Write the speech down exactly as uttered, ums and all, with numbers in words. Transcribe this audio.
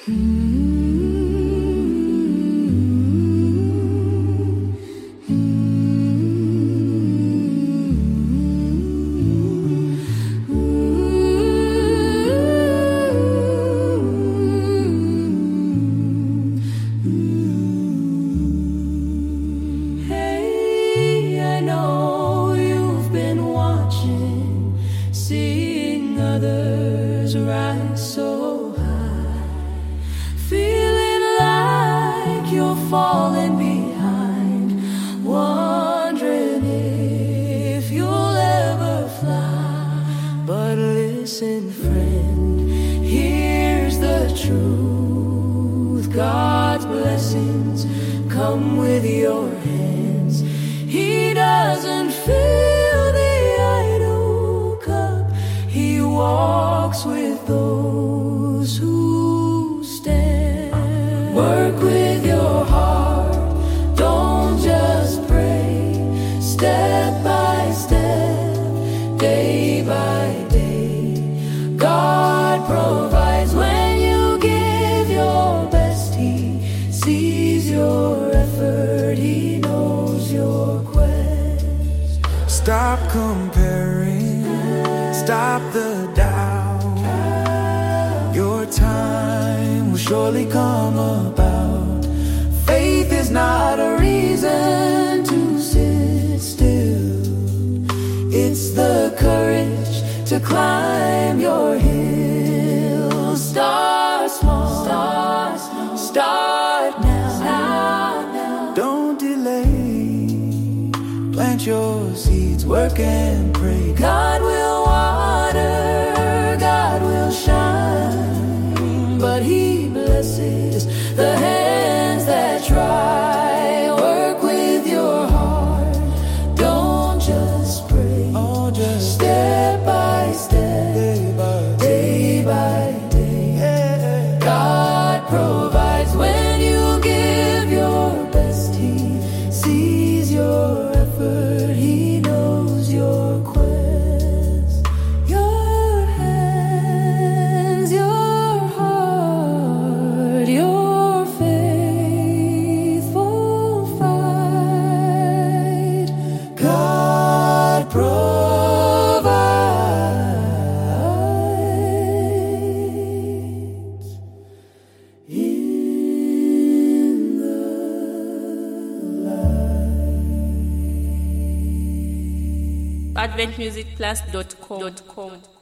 Others rise so high, feeling like you're falling behind, wondering if you'll ever fly. But listen, friend, here's the truth. God's blessings come with your hands. He doesn't fill the idle cup. He walks with those who stand. Work with your heart, don't just pray. Step by step, day by day, God provides when you give your best. He sees your effort, He knows your quest. Stop comparing, stop the doubt. Your time will surely come about. Faith is not a reason to sit still. It's the courage to climb your hill. Start small, start small, start now, start now. Don't delay. Plant your seeds, work and pray. God will water, God will shine, but He blesses the hands that try. Work with your heart, don't just pray. Oh, just step by step, day by day, day, by day. Yeah. God provides when you give your best. He sees your effort, He knows your quest. Your hands, your heart, your faithful fight. God provides in the light. advent music plus dot com